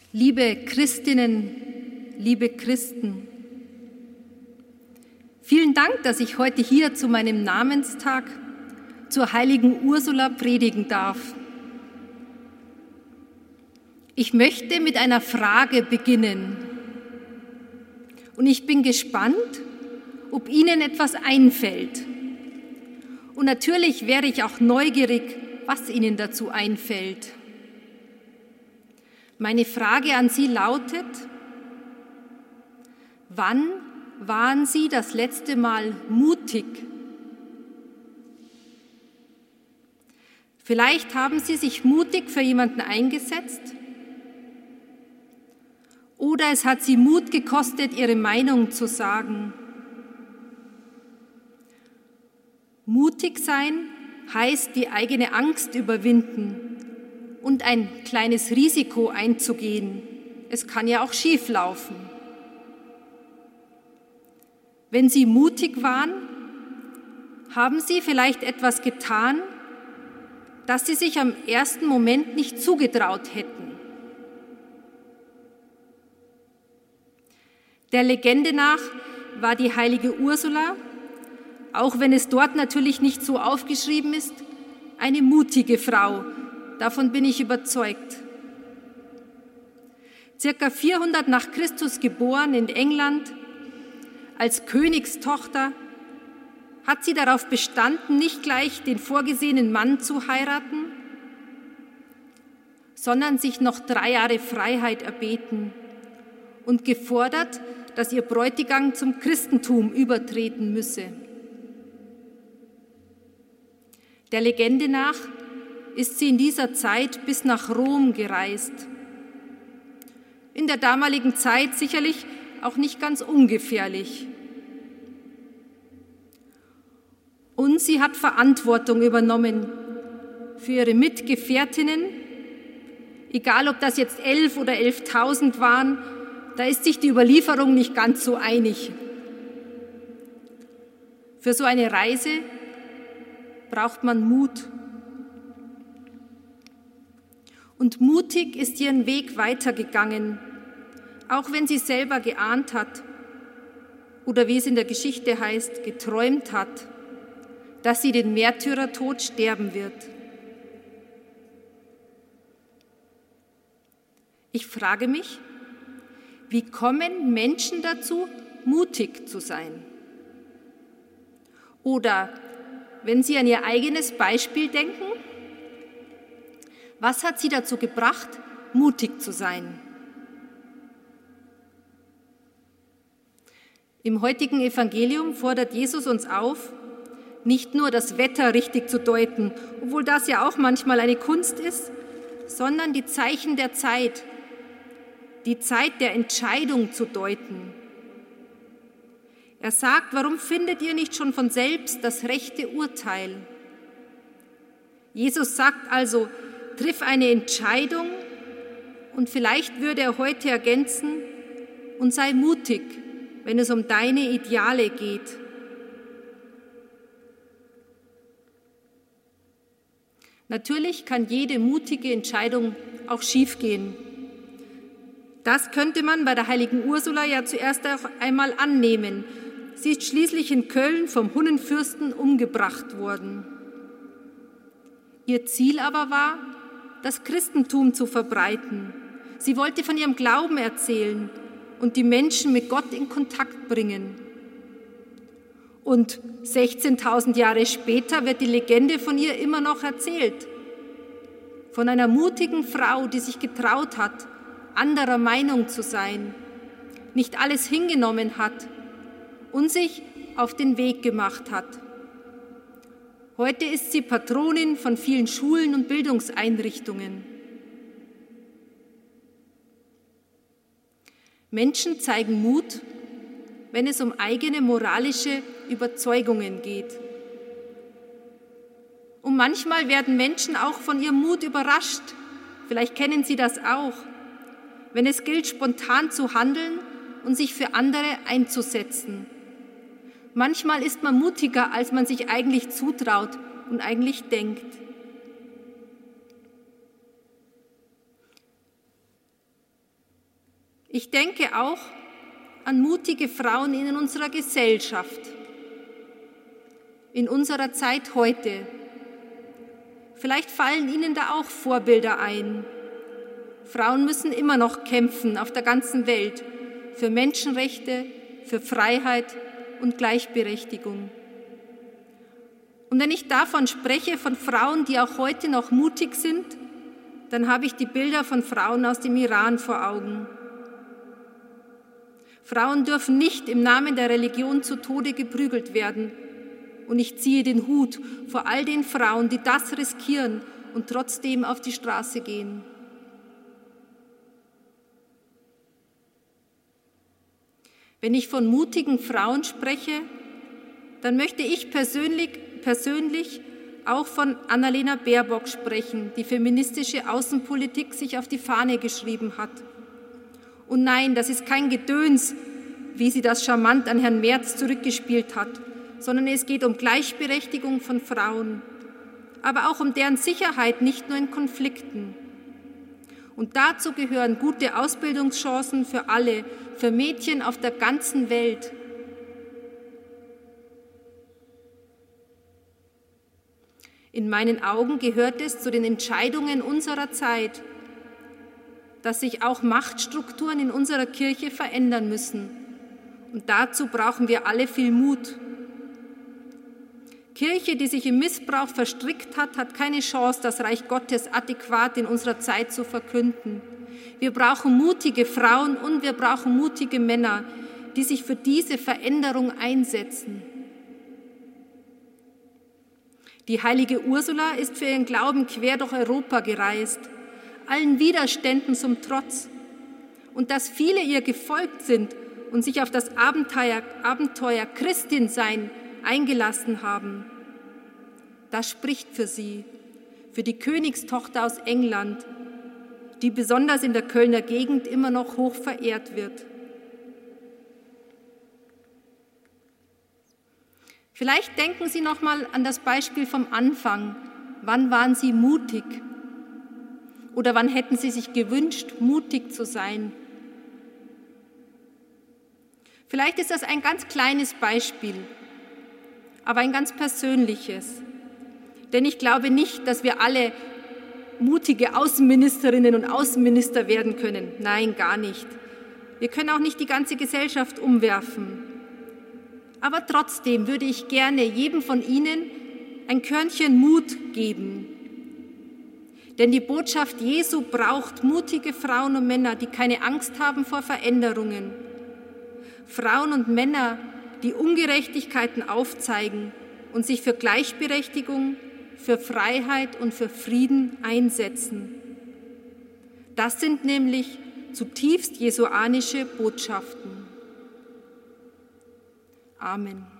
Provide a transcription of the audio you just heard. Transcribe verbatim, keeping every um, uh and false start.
Liebe Christinnen, liebe Christen, vielen Dank, dass ich heute hier zu meinem Namenstag zur heiligen Ursula predigen darf. Ich möchte mit einer Frage beginnen und ich bin gespannt, ob Ihnen etwas einfällt. Und natürlich wäre ich auch neugierig, was Ihnen dazu einfällt. Meine Frage an Sie lautet: Wann waren Sie das letzte Mal mutig? Vielleicht haben Sie sich mutig für jemanden eingesetzt oder es hat Sie Mut gekostet, Ihre Meinung zu sagen. Mutig sein heißt, die eigene Angst überwinden und ein kleines Risiko einzugehen. Es kann ja auch schief laufen. Wenn Sie mutig waren, haben Sie vielleicht etwas getan, das Sie sich am ersten Moment nicht zugetraut hätten. Der Legende nach war die heilige Ursula, auch wenn es dort natürlich nicht so aufgeschrieben ist, eine mutige Frau. Davon bin ich überzeugt. Circa vierhundert nach Christus geboren in England, als Königstochter, hat sie darauf bestanden, nicht gleich den vorgesehenen Mann zu heiraten, sondern sich noch drei Jahre Freiheit erbeten und gefordert, dass ihr Bräutigam zum Christentum übertreten müsse. Der Legende nach ist sie in dieser Zeit bis nach Rom gereist. In der damaligen Zeit sicherlich auch nicht ganz ungefährlich. Und sie hat Verantwortung übernommen für ihre Mitgefährtinnen, egal ob das jetzt elf oder elftausend waren, da ist sich die Überlieferung nicht ganz so einig. Für so eine Reise braucht man Mut. Und mutig ist ihren Weg weitergegangen, auch wenn sie selber geahnt hat oder wie es in der Geschichte heißt, geträumt hat, dass sie den Märtyrertod sterben wird. Ich frage mich, wie kommen Menschen dazu, mutig zu sein? Oder wenn Sie an Ihr eigenes Beispiel denken, was hat Sie dazu gebracht, mutig zu sein? Im heutigen Evangelium fordert Jesus uns auf, nicht nur das Wetter richtig zu deuten, obwohl das ja auch manchmal eine Kunst ist, sondern die Zeichen der Zeit, die Zeit der Entscheidung zu deuten. Er sagt, warum findet ihr nicht schon von selbst das rechte Urteil? Jesus sagt also, triff eine Entscheidung und vielleicht würde er heute ergänzen, und sei mutig, wenn es um deine Ideale geht. Natürlich kann jede mutige Entscheidung auch schiefgehen. Das könnte man bei der heiligen Ursula ja zuerst auch einmal annehmen. Sie ist schließlich in Köln vom Hunnenfürsten umgebracht worden. Ihr Ziel aber war, das Christentum zu verbreiten. Sie wollte von ihrem Glauben erzählen und die Menschen mit Gott in Kontakt bringen. Und sechzehntausend Jahre später wird die Legende von ihr immer noch erzählt. Von einer mutigen Frau, die sich getraut hat, anderer Meinung zu sein, nicht alles hingenommen hat und sich auf den Weg gemacht hat. Heute ist sie Patronin von vielen Schulen und Bildungseinrichtungen. Menschen zeigen Mut, wenn es um eigene moralische Überzeugungen geht. Und manchmal werden Menschen auch von ihrem Mut überrascht. Vielleicht kennen Sie das auch. Wenn es gilt, spontan zu handeln und sich für andere einzusetzen. Manchmal ist man mutiger, als man sich eigentlich zutraut und eigentlich denkt. Ich denke auch an mutige Frauen in unserer Gesellschaft, in unserer Zeit heute. Vielleicht fallen Ihnen da auch Vorbilder ein. Frauen müssen immer noch kämpfen auf der ganzen Welt für Menschenrechte, für Freiheit und Gleichberechtigung. Und wenn ich davon spreche, von Frauen, die auch heute noch mutig sind, dann habe ich die Bilder von Frauen aus dem Iran vor Augen. Frauen dürfen nicht im Namen der Religion zu Tode geprügelt werden. Und ich ziehe den Hut vor all den Frauen, die das riskieren und trotzdem auf die Straße gehen. Wenn ich von mutigen Frauen spreche, dann möchte ich persönlich, persönlich auch von Annalena Baerbock sprechen, die feministische Außenpolitik sich auf die Fahne geschrieben hat. Und nein, das ist kein Gedöns, wie sie das charmant an Herrn Merz zurückgespielt hat, sondern es geht um Gleichberechtigung von Frauen, aber auch um deren Sicherheit, nicht nur in Konflikten. Und dazu gehören gute Ausbildungschancen für alle, für Mädchen auf der ganzen Welt. In meinen Augen gehört es zu den Entscheidungen unserer Zeit, dass sich auch Machtstrukturen in unserer Kirche verändern müssen. Und dazu brauchen wir alle viel Mut. Kirche, die sich im Missbrauch verstrickt hat, hat keine Chance, das Reich Gottes adäquat in unserer Zeit zu verkünden. Wir brauchen mutige Frauen und wir brauchen mutige Männer, die sich für diese Veränderung einsetzen. Die heilige Ursula ist für ihren Glauben quer durch Europa gereist, allen Widerständen zum Trotz. Und dass viele ihr gefolgt sind und sich auf das Abenteuer, Abenteuer Christinsein eingelassen haben, das spricht für sie, für die Königstochter aus England, die besonders in der Kölner Gegend immer noch hoch verehrt wird. Vielleicht denken Sie noch mal an das Beispiel vom Anfang. Wann waren Sie mutig? Oder wann hätten Sie sich gewünscht, mutig zu sein? Vielleicht ist das ein ganz kleines Beispiel, aber ein ganz persönliches. Denn ich glaube nicht, dass wir alle mutige Außenministerinnen und Außenminister werden können. Nein, gar nicht. Wir können auch nicht die ganze Gesellschaft umwerfen. Aber trotzdem würde ich gerne jedem von Ihnen ein Körnchen Mut geben. Denn die Botschaft Jesu braucht mutige Frauen und Männer, die keine Angst haben vor Veränderungen. Frauen und Männer, die Ungerechtigkeiten aufzeigen und sich für Gleichberechtigung, für Freiheit und für Frieden einsetzen. Das sind nämlich zutiefst jesuanische Botschaften. Amen.